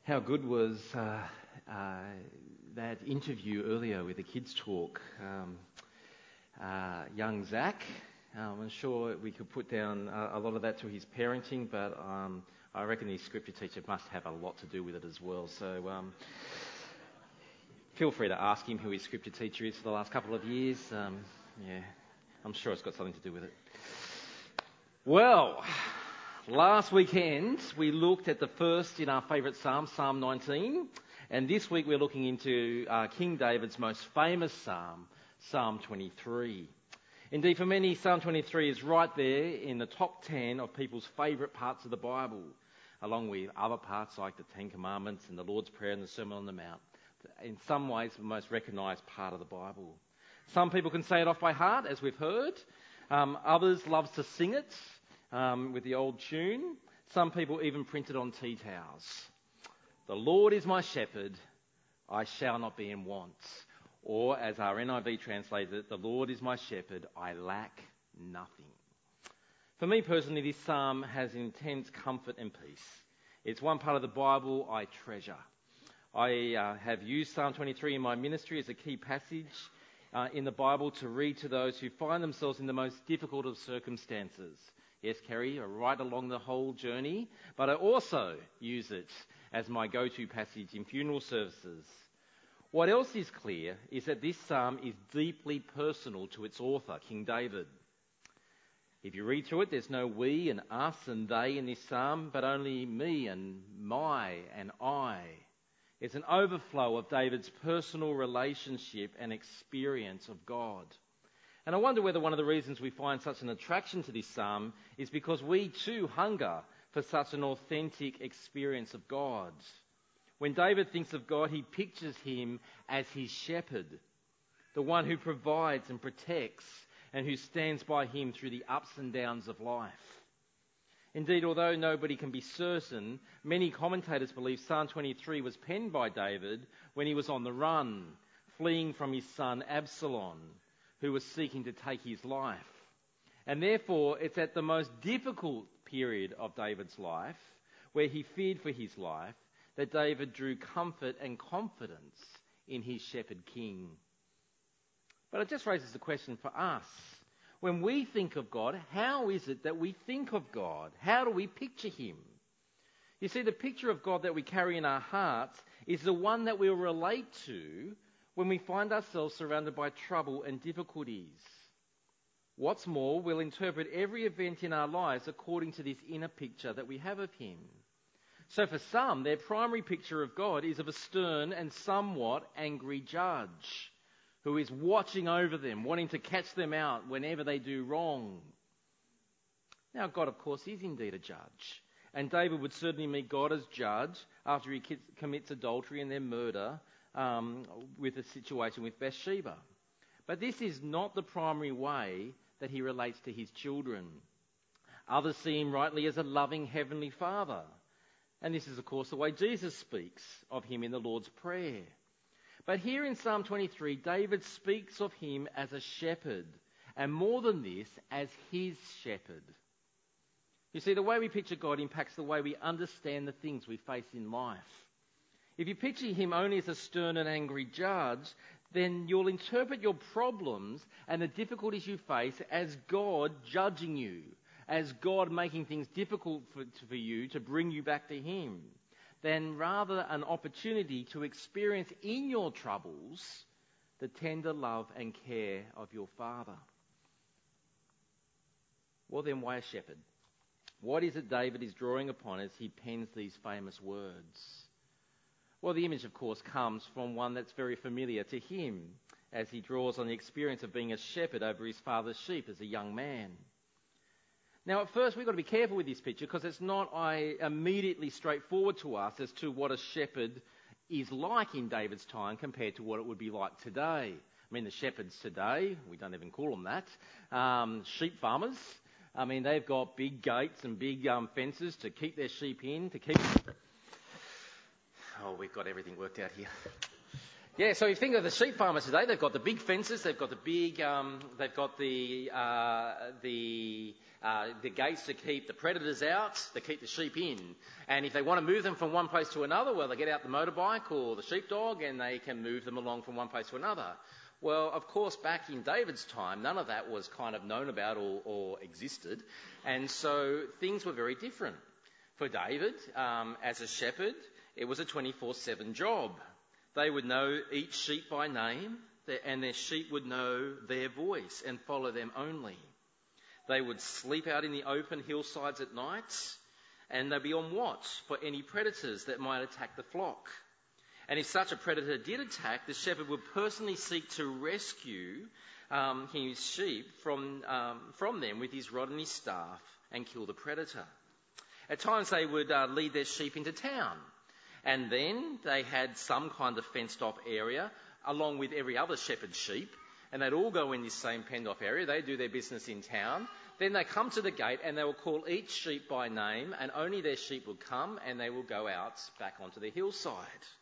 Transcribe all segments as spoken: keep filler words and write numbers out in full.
How good was uh, uh, that interview earlier with the Kids Talk? Um, uh, young Zach, um, I'm sure we could put down a, a lot of that to his parenting, but um, I reckon his scripture teacher must have a lot to do with it as well. So um, feel free to ask him who his scripture teacher is for the last couple of years. Um, yeah, I'm sure it's got something to do with it. Well, last weekend we looked at the first in our favourite psalm, Psalm nineteen, and this week we're looking into uh, King David's most famous psalm, Psalm twenty-three. Indeed, for many, Psalm twenty-three is right there in the top ten of people's favourite parts of the Bible, along with other parts like the Ten Commandments and the Lord's Prayer and the Sermon on the Mount. In some ways, the most recognised part of the Bible. Some people can say it off by heart, as we've heard. Um, others love to sing it um, with the old tune. Some people even print it on tea towels. The Lord is my shepherd, I shall not be in want. Or, as our N I V translates it, the Lord is my shepherd, I lack nothing. For me personally, this psalm has intense comfort and peace. It's one part of the Bible I treasure. I uh, have used Psalm twenty-three in my ministry as a key passage uh, in the Bible to read to those who find themselves in the most difficult of circumstances. Yes, Kerry, right along the whole journey, but I also use it as my go-to passage in funeral services. What else is clear is that this psalm is deeply personal to its author, King David. If you read through it, there's no we and us and they in this psalm, but only me and my and I. It's an overflow of David's personal relationship and experience of God. And I wonder whether one of the reasons we find such an attraction to this psalm is because we too hunger for such an authentic experience of God. When David thinks of God, he pictures him as his shepherd, the one who provides and protects and who stands by him through the ups and downs of life. Indeed, although nobody can be certain, many commentators believe Psalm twenty-three was penned by David when he was on the run, fleeing from his son Absalom, who was seeking to take his life. And therefore, it's at the most difficult period of David's life, where he feared for his life, that David drew comfort and confidence in his shepherd king. But it just raises the question for us. When we think of God, how is it that we think of God? How do we picture him? You see, the picture of God that we carry in our hearts is the one that we'll relate to when we find ourselves surrounded by trouble and difficulties. What's more, we'll interpret every event in our lives according to this inner picture that we have of him. So for some, their primary picture of God is of a stern and somewhat angry judge who is watching over them, wanting to catch them out whenever they do wrong. Now, God, of course, is indeed a judge. And David would certainly meet God as judge after he commits adultery and then murder um, with the situation with Bathsheba. But this is not the primary way that he relates to his children. Others see him rightly as a loving heavenly Father. And this is, of course, the way Jesus speaks of him in the Lord's Prayer. But here in Psalm twenty-three, David speaks of him as a shepherd, and more than this, as his shepherd. You see, the way we picture God impacts the way we understand the things we face in life. If you picture him only as a stern and angry judge, then you'll interpret your problems and the difficulties you face as God judging you, as God making things difficult for, for you to bring you back to him, than rather an opportunity to experience in your troubles the tender love and care of your Father. Well then, why a shepherd? What is it David is drawing upon as he pens these famous words? Well, the image, of course, comes from one that's very familiar to him as he draws on the experience of being a shepherd over his father's sheep as a young man. Now, at first, we've got to be careful with this picture because it's not I, immediately straightforward to us as to what a shepherd is like in David's time compared to what it would be like today. I mean, the shepherds today, we don't even call them that, um, sheep farmers. I mean, they've got big gates and big um, fences to keep their sheep in, to keep... Oh, we've got everything worked out here. Yeah, so if you think of the sheep farmers today, they've got the big fences, they've got the big, um, they've got the uh, the uh, the gates to keep the predators out, to keep the sheep in. And if they want to move them from one place to another, well, they get out the motorbike or the sheepdog and they can move them along from one place to another. Well, of course, back in David's time, none of that was kind of known about or, or existed. And so things were very different. For David, um, as a shepherd, it was a twenty-four seven job. They would know each sheep by name, and their sheep would know their voice and follow them only. They would sleep out in the open hillsides at night, and they'd be on watch for any predators that might attack the flock. And if such a predator did attack, the shepherd would personally seek to rescue um, his sheep from, um, from them with his rod and his staff and kill the predator. At times they would uh, lead their sheep into town. And then they had some kind of fenced-off area, along with every other shepherd's sheep, and they'd all go in this same penned-off area. They'd do their business in town. Then they come to the gate, and they will call each sheep by name, and only their sheep will come, and they will go out back onto the hillside.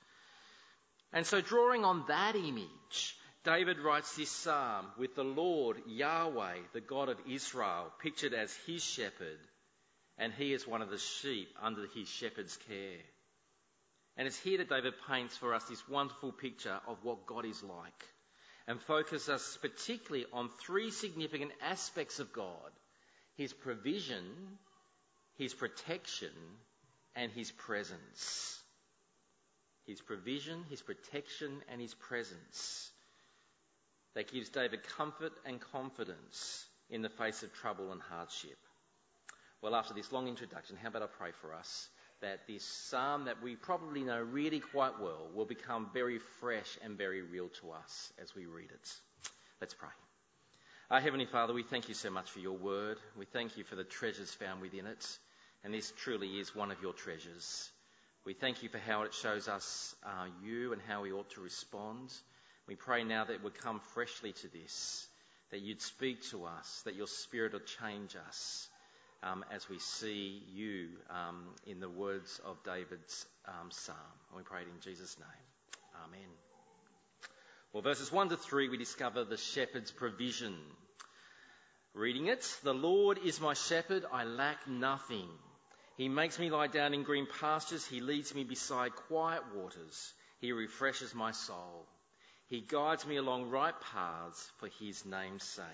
And so drawing on that image, David writes this psalm with the Lord, Yahweh, the God of Israel, pictured as his shepherd, and he is one of the sheep under his shepherd's care. And it's here that David paints for us this wonderful picture of what God is like, and focuses us particularly on three significant aspects of God: his provision, his protection, and his presence. His provision, his protection, and his presence. That gives David comfort and confidence in the face of trouble and hardship. Well, after this long introduction, how about I pray for us, that this psalm that we probably know really quite well will become very fresh and very real to us as we read it. Let's pray. Our Heavenly Father, we thank you so much for your word. We thank you for the treasures found within it. And this truly is one of your treasures. We thank you for how it shows us uh, you and how we ought to respond. We pray now that it would come freshly to this, that you'd speak to us, that your Spirit would change us. Um, as we see you um, in the words of David's um, psalm. And we pray it in Jesus' name. Amen. Well, verses one to three, we discover the shepherd's provision. Reading it, the Lord is my shepherd, I lack nothing. He makes me lie down in green pastures. He leads me beside quiet waters. He refreshes my soul. He guides me along right paths for his name's sake.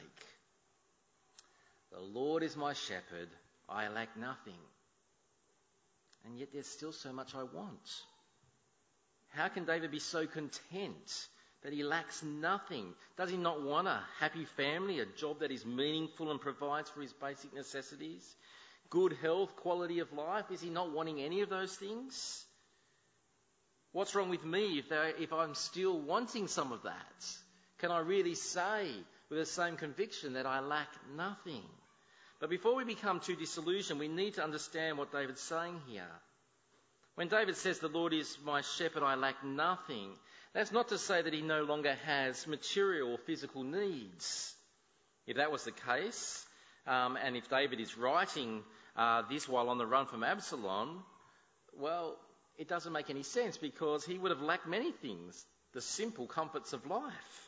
The Lord is my shepherd, I lack nothing. And yet there's still so much I want. How can David be so content that he lacks nothing? Does he not want a happy family, a job that is meaningful and provides for his basic necessities? Good health, quality of life? Is he not wanting any of those things? What's wrong with me if, if I'm still wanting some of that? Can I really say with the same conviction that I lack nothing? But before we become too disillusioned, we need to understand what David's saying here. When David says, the Lord is my shepherd, I lack nothing, that's not to say that he no longer has material or physical needs. If that was the case, um, and if David is writing uh, this while on the run from Absalom, well, it doesn't make any sense, because he would have lacked many things, the simple comforts of life.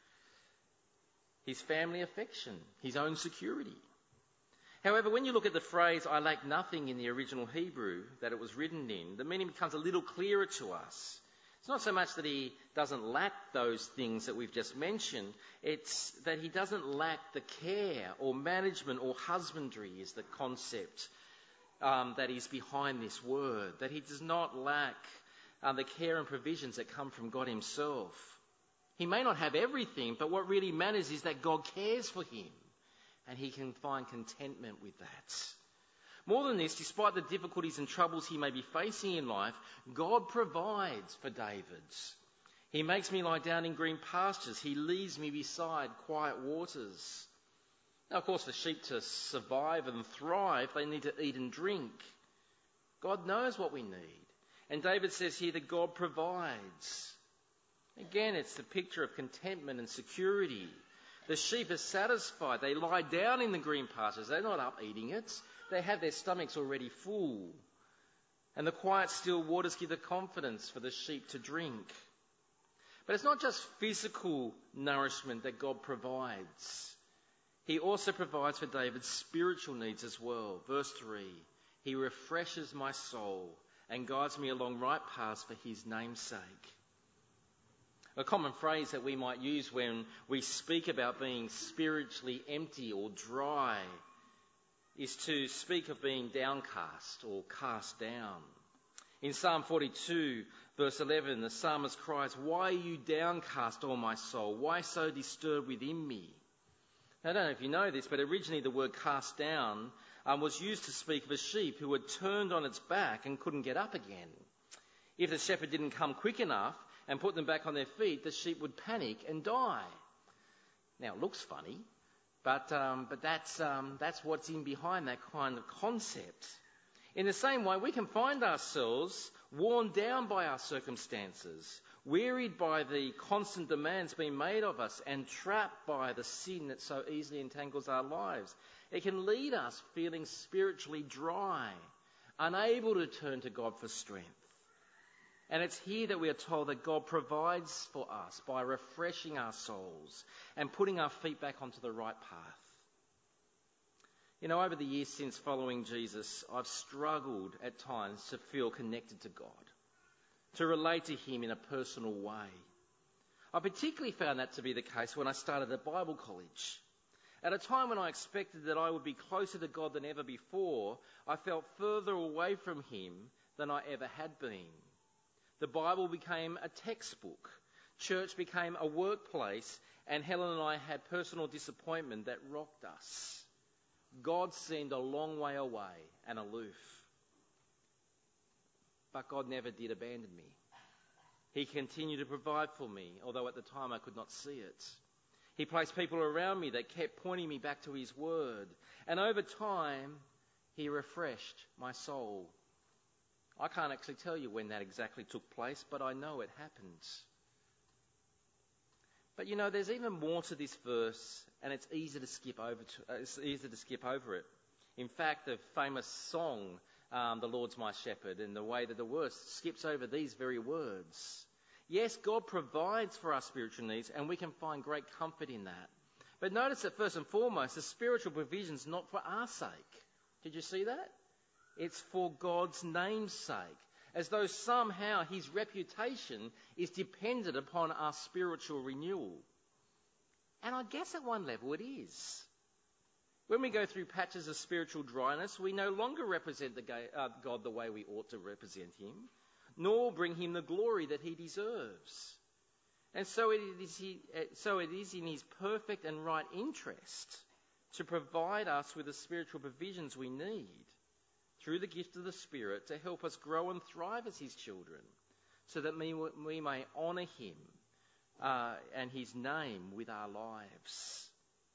His family affection, his own security. However, when you look at the phrase, I lack nothing in the original Hebrew that it was written in, the meaning becomes a little clearer to us. It's not so much that he doesn't lack those things that we've just mentioned, it's that he doesn't lack the care or management or husbandry is the concept um, that is behind this word. That he does not lack uh, the care and provisions that come from God himself. He may not have everything, but what really matters is that God cares for him. And he can find contentment with that. More than this, despite the difficulties and troubles he may be facing in life, God provides for David. He makes me lie down in green pastures. He leads me beside quiet waters. Now, of course, for sheep to survive and thrive, they need to eat and drink. God knows what we need. And David says here that God provides. Again, it's the picture of contentment and security. The sheep are satisfied. They lie down in the green pastures. They're not up eating it. They have their stomachs already full. And the quiet, still waters give the confidence for the sheep to drink. But it's not just physical nourishment that God provides. He also provides for David's spiritual needs as well. Verse three, he refreshes my soul and guides me along right paths for his name's sake. A common phrase that we might use when we speak about being spiritually empty or dry is to speak of being downcast or cast down. In Psalm forty-two, verse eleven, the psalmist cries, "Why are you downcast, O my soul? Why so disturbed within me?" Now, I don't know if you know this, but originally the word cast down um, was used to speak of a sheep who had turned on its back and couldn't get up again. If the shepherd didn't come quick enough and put them back on their feet, the sheep would panic and die. Now, it looks funny, but um, but that's um, that's what's in behind that kind of concept. In the same way, we can find ourselves worn down by our circumstances, wearied by the constant demands being made of us, and trapped by the sin that so easily entangles our lives. It can lead us feeling spiritually dry, unable to turn to God for strength. And it's here that we are told that God provides for us by refreshing our souls and putting our feet back onto the right path. You know, over the years since following Jesus, I've struggled at times to feel connected to God, to relate to him in a personal way. I particularly found that to be the case when I started at Bible college. At a time when I expected that I would be closer to God than ever before, I felt further away from him than I ever had been. The Bible became a textbook. Church became a workplace, and Helen and I had personal disappointment that rocked us. God seemed a long way away and aloof. But God never did abandon me. He continued to provide for me, although at the time I could not see it. He placed people around me that kept pointing me back to his word. And over time, he refreshed my soul. I can't actually tell you when that exactly took place, but I know it happened. But you know, there's even more to this verse, and it's easy to skip over. To, uh, it's easy to skip over it. In fact, the famous song, um, "The Lord's My Shepherd," and the way that the verse skips over these very words. Yes, God provides for our spiritual needs, and we can find great comfort in that. But notice that first and foremost, the spiritual provision's not for our sake. Did you see that? It's for God's name's sake, as though somehow his reputation is dependent upon our spiritual renewal. And I guess at one level it is. When we go through patches of spiritual dryness, we no longer represent the uh, God the way we ought to represent him, nor bring him the glory that he deserves. And so it is, he, so it is in his perfect and right interest to provide us with the spiritual provisions we need through the gift of the Spirit to help us grow and thrive as his children, so that we, we may honour him uh, and his name with our lives.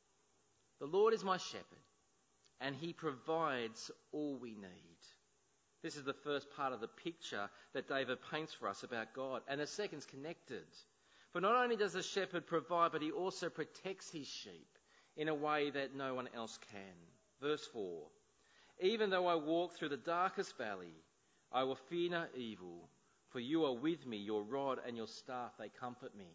The Lord is my shepherd, and he provides all we need. This is the first part of the picture that David paints for us about God, and the second's connected. For not only does the shepherd provide, but he also protects his sheep in a way that no one else can. Verse four, "Even though I walk through the darkest valley, I will fear no evil, for you are with me, your rod and your staff, they comfort me."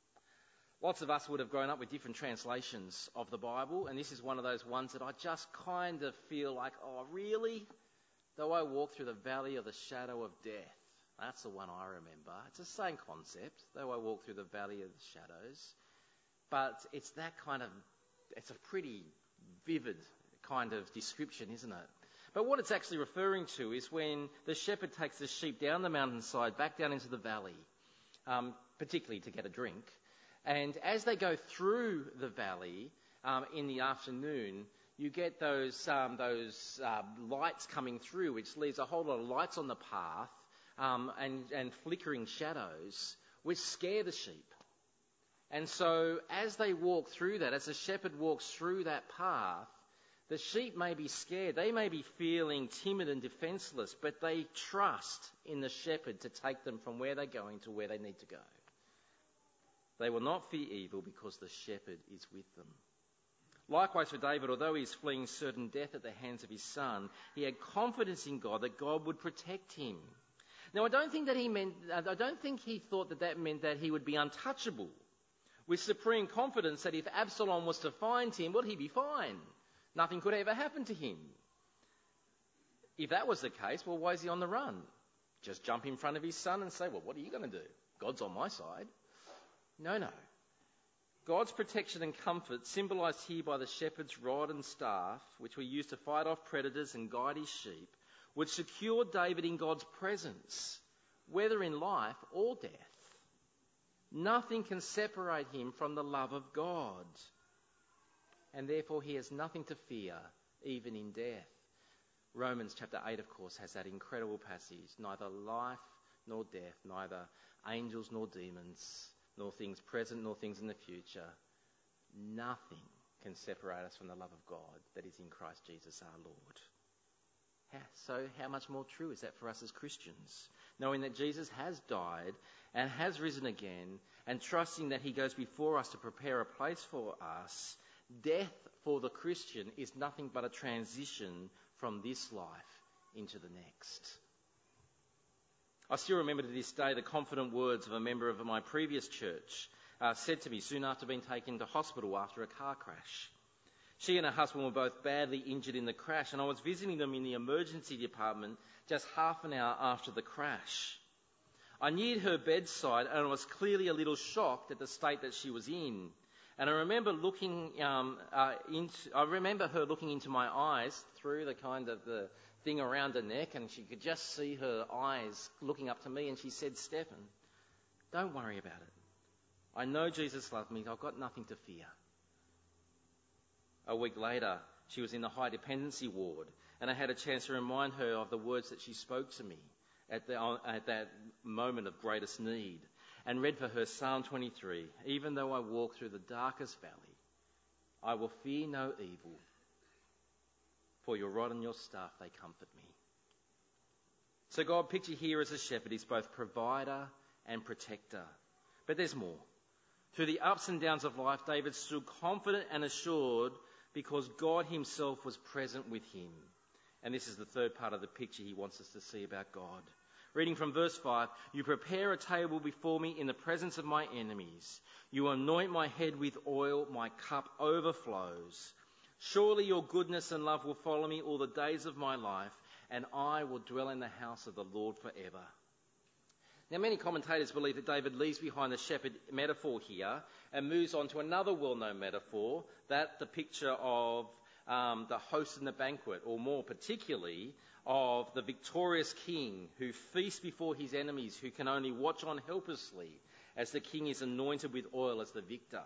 Lots of us would have grown up with different translations of the Bible, and this is one of those ones that I just kind of feel like, oh, really? Though I walk through the valley of the shadow of death. That's the one I remember. It's the same concept, though I walk through the valley of the shadows. But it's that kind of, it's a pretty vivid kind of description, isn't it? But what it's actually referring to is when the shepherd takes the sheep down the mountainside, back down into the valley, um, particularly to get a drink. And as they go through the valley um, in the afternoon, you get those um, those uh, lights coming through, which leaves a whole lot of lights on the path um, and, and flickering shadows, which scare the sheep. And so as they walk through that, as the shepherd walks through that path, the sheep may be scared. They may be feeling timid and defenseless, but they trust in the shepherd to take them from where they're going to where they need to go. They will not fear evil because the shepherd is with them. Likewise for David, although he is fleeing certain death at the hands of his son, he had confidence in God that God would protect him. Now, I don't think that he meant, I don't think he thought that that meant that he would be untouchable, with supreme confidence that if Absalom was to find him, well, he'd be fine. Nothing could ever happen to him. If that was the case, well, why is he on the run? Just jump in front of his son and say, well, what are you going to do? God's on my side. No, no. God's protection and comfort, symbolised here by the shepherd's rod and staff, which were used to fight off predators and guide his sheep, would secure David in God's presence, whether in life or death. Nothing can separate him from the love of God, and therefore he has nothing to fear, even in death. Romans chapter eight, of course, has that incredible passage. Neither life nor death, neither angels nor demons, nor things present nor things in the future. Nothing can separate us from the love of God that is in Christ Jesus our Lord. How, so how much more true is that for us as Christians? Knowing that Jesus has died and has risen again, and trusting that he goes before us to prepare a place for us, death for the Christian is nothing but a transition from this life into the next. I still remember to this day the confident words of a member of my previous church uh, said to me soon after being taken to hospital after a car crash. She and her husband were both badly injured in the crash, and I was visiting them in the emergency department just half an hour after the crash. I neared her bedside and I was clearly a little shocked at the state that she was in. And I remember looking, um, uh, into, I remember her looking into my eyes through the kind of the thing around her neck, and she could just see her eyes looking up to me, and she said, "Stephen, don't worry about it. I know Jesus loves me. I've got nothing to fear." A week later, she was in the high dependency ward, and I had a chance to remind her of the words that she spoke to me at, the, at that moment of greatest need, and read for her Psalm twenty-three. "Even though I walk through the darkest valley, I will fear no evil, for your rod and your staff, they comfort me." So God, pictured here as a shepherd, is both provider and protector. But there's more. Through the ups and downs of life, David stood confident and assured because God himself was present with him. And this is the third part of the picture he wants us to see about God. Reading from verse five, "You prepare a table before me in the presence of my enemies. You anoint my head with oil, my cup overflows. Surely your goodness and love will follow me all the days of my life, and I will dwell in the house of the Lord forever." Now, many commentators believe that David leaves behind the shepherd metaphor here and moves on to another well-known metaphor, that the picture of um, the host in the banquet, or more particularly of the victorious king who feasts before his enemies, who can only watch on helplessly as the king is anointed with oil as the victor.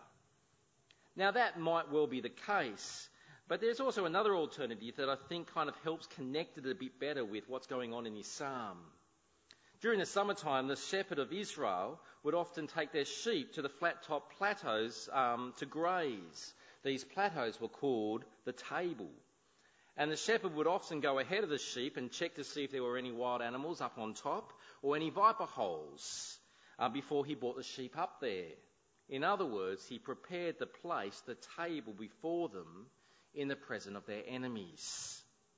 Now, that might well be the case, but there's also another alternative that I think kind of helps connect it a bit better with what's going on in this psalm. During the summertime, the shepherd of Israel would often take their sheep to the flat-top plateaus um, to graze. These plateaus were called the table. And the shepherd would often go ahead of the sheep and check to see if there were any wild animals up on top or any viper holes uh, before he brought the sheep up there. In other words, he prepared the place, the table before them in the presence of their enemies.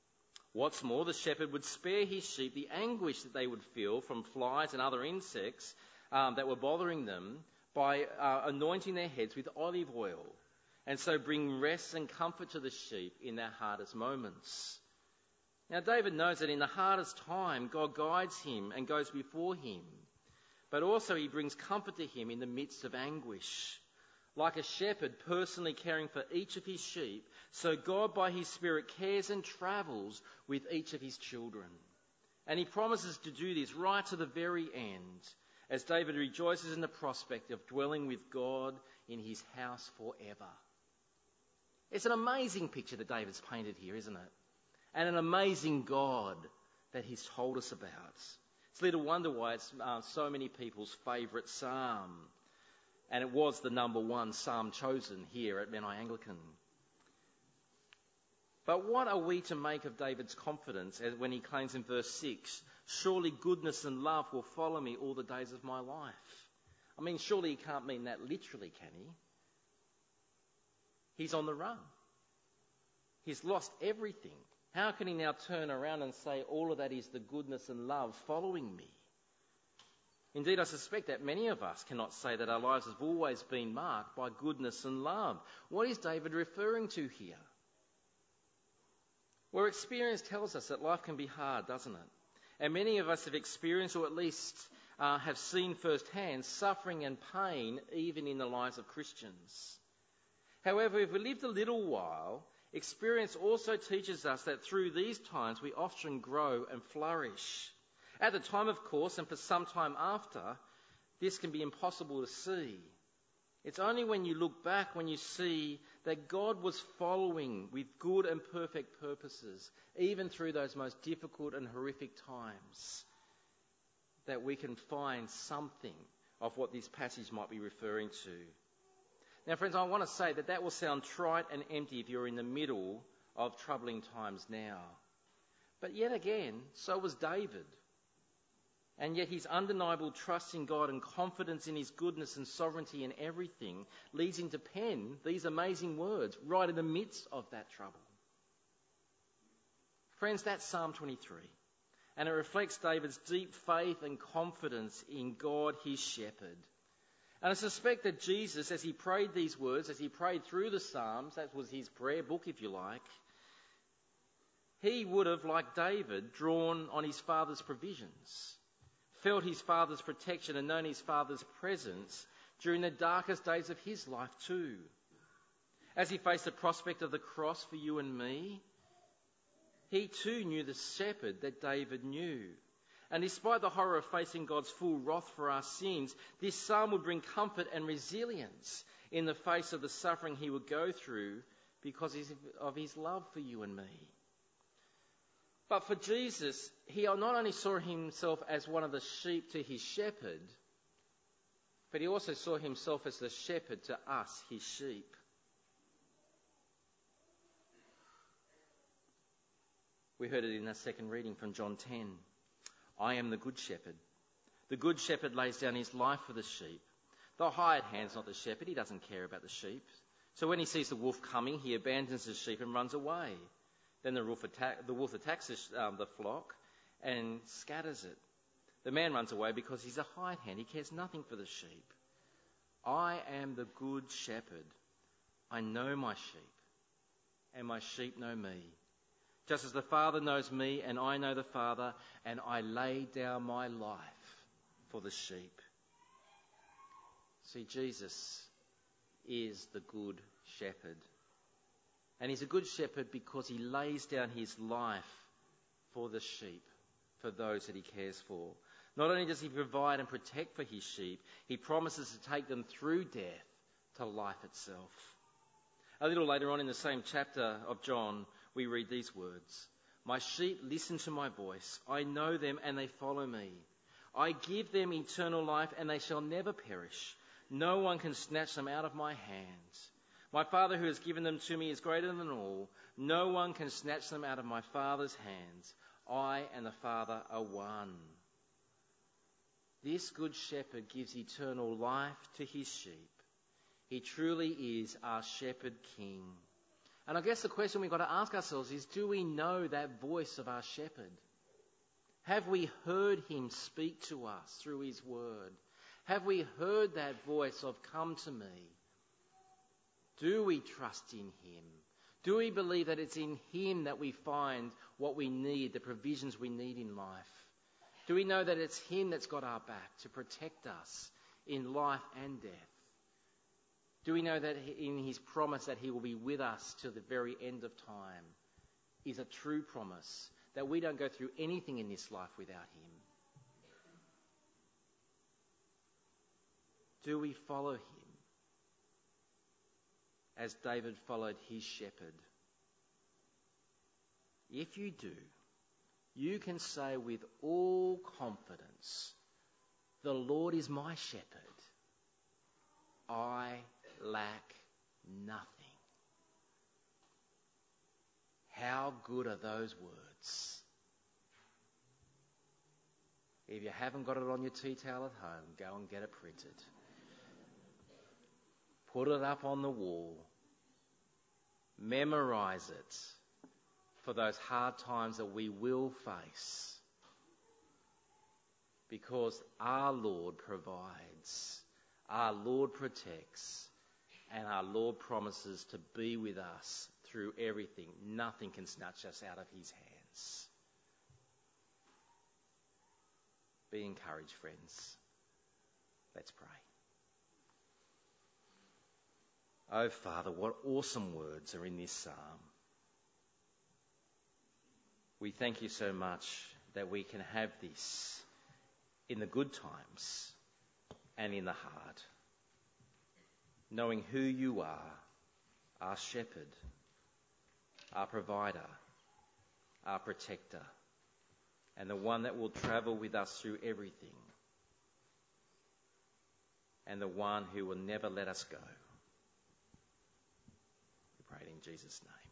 What's more, the shepherd would spare his sheep the anguish that they would feel from flies and other insects um, that were bothering them by uh, anointing their heads with olive oil, and so bring rest and comfort to the sheep in their hardest moments. Now, David knows that in the hardest time, God guides him and goes before him, but also he brings comfort to him in the midst of anguish. Like a shepherd personally caring for each of his sheep, so God by his Spirit cares and travels with each of his children. And he promises to do this right to the very end, as David rejoices in the prospect of dwelling with God in his house forever. It's an amazing picture that David's painted here, isn't it? And an amazing God that he's told us about. It's little wonder why it's uh, so many people's favourite psalm. And it was the number one psalm chosen here at Menai Anglican. But what are we to make of David's confidence as when he claims in verse six, "Surely goodness and love will follow me all the days of my life"? I mean, surely he can't mean that literally, can he? He's on the run. He's lost everything. How can he now turn around and say all of that is the goodness and love following me? Indeed, I suspect that many of us cannot say that our lives have always been marked by goodness and love. What is David referring to here? Well, experience tells us that life can be hard, doesn't it? And many of us have experienced, or at least uh, have seen firsthand, suffering and pain even in the lives of Christians. However, if we lived a little while, experience also teaches us that through these times we often grow and flourish. At the time, of course, and for some time after, this can be impossible to see. It's only when you look back when you see that God was following with good and perfect purposes, even through those most difficult and horrific times, that we can find something of what this passage might be referring to. Now, friends, I want to say that that will sound trite and empty if you're in the middle of troubling times now. But yet again, so was David. And yet his undeniable trust in God and confidence in his goodness and sovereignty in everything leads him to pen these amazing words right in the midst of that trouble. Friends, that's Psalm twenty-three. And it reflects David's deep faith and confidence in God, his shepherd. And I suspect that Jesus, as he prayed these words, as he prayed through the Psalms, that was his prayer book, if you like, he would have, like David, drawn on his father's provisions, felt his father's protection and known his father's presence during the darkest days of his life too. As he faced the prospect of the cross for you and me, he too knew the shepherd that David knew. And despite the horror of facing God's full wrath for our sins, this psalm would bring comfort and resilience in the face of the suffering he would go through because of his love for you and me. But for Jesus, he not only saw himself as one of the sheep to his shepherd, but he also saw himself as the shepherd to us, his sheep. We heard it in our second reading from John ten. I am the good shepherd. The good shepherd lays down his life for the sheep. The hired hand's not the shepherd. He doesn't care about the sheep. So when he sees the wolf coming, he abandons the sheep and runs away. Then the wolf, attack, the wolf attacks the, um, the flock and scatters it. The man runs away because he's a hired hand. He cares nothing for the sheep. I am the good shepherd. I know my sheep, and my sheep know me. Just as the Father knows me, and I know the Father, and I lay down my life for the sheep. See, Jesus is the good shepherd. And he's a good shepherd because he lays down his life for the sheep, for those that he cares for. Not only does he provide and protect for his sheep, he promises to take them through death to life itself. A little later on in the same chapter of John, we read these words. My sheep listen to my voice. I know them and they follow me. I give them eternal life and they shall never perish. No one can snatch them out of my hands. My Father who has given them to me is greater than all. No one can snatch them out of my Father's hands. I and the Father are one. This good shepherd gives eternal life to his sheep. He truly is our shepherd king. And I guess the question we've got to ask ourselves is, do we know that voice of our shepherd? Have we heard him speak to us through his word? Have we heard that voice of come to me? Do we trust in him? Do we believe that it's in him that we find what we need, the provisions we need in life? Do we know that it's him that's got our back to protect us in life and death? Do we know that in his promise that he will be with us till the very end of time is a true promise, that we don't go through anything in this life without him? Do we follow him as David followed his shepherd? If you do, you can say with all confidence, the Lord is my shepherd. I lack nothing. How good are those words? If you haven't got it on your tea towel at home, go and get it printed. Put it up on the wall. Memorize it for those hard times that we will face. because our Lord provides, our Lord protects, and our Lord promises to be with us through everything. Nothing can snatch us out of his hands. Be encouraged, friends. Let's pray. Oh, Father, what awesome words are in this psalm. We thank you so much that we can have this in the good times and in the hard, knowing who you are, our shepherd, our provider, our protector, and the one that will travel with us through everything, and the one who will never let us go. We pray it in Jesus' name.